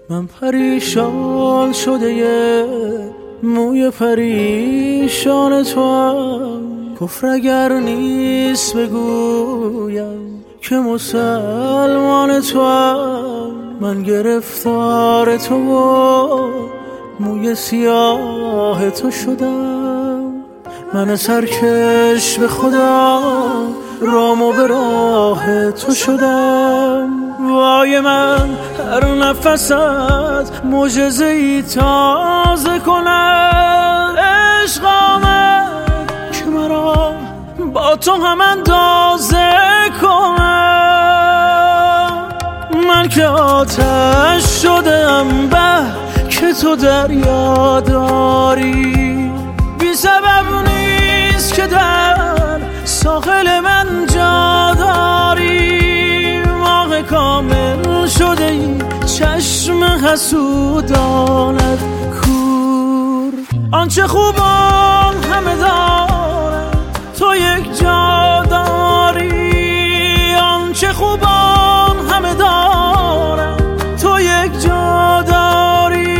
من پریشان شده موی پریشان توام. کفر اگر نیست بگویم که مسلمان توام. من گرفتار تو و موی سیاه تو شدم. من سرکش به خدا رام و به راه تو شدم. وای من هر نفست معجزه‌ای تازه کند. عشق آمد که مرا با تو هم اندازه کند. من که آتش شدم به که تو دریا داری. بی سبب نیست که در ساحل من جا داری. ماه کامل شده ای چشم حسودانت کور. آنچه خوبان همه دارن تو یک جا داری. آنچه خوبان همه دارن تو یک جا داری.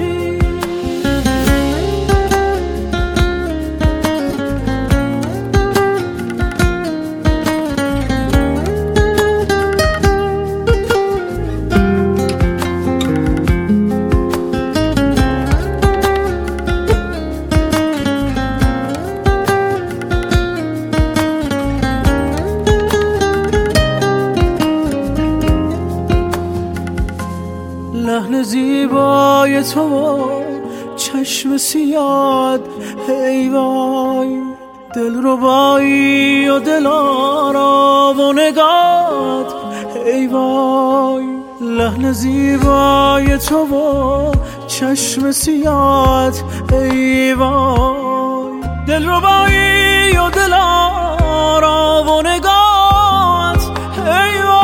لحن زیبای تو چشم سیاد ای وای. دلربایی و دلارا و نگات ای وای. لحن زیبای تو و چشم سیاد ای وای. دلربایی و دلارا و نگات ای وای.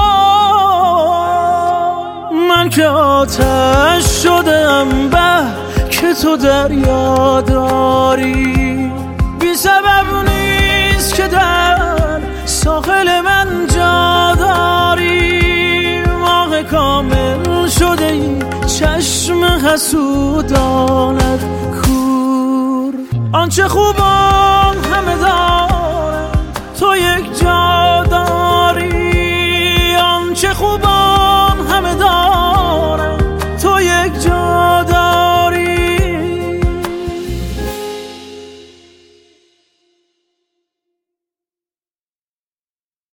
من که آتش شدم به که تو دریا داری. بی سبب نیست که در ساحل من جا داری. ماه کامل شده ای چشم حسودانت کور. آنچه خوبان همه دار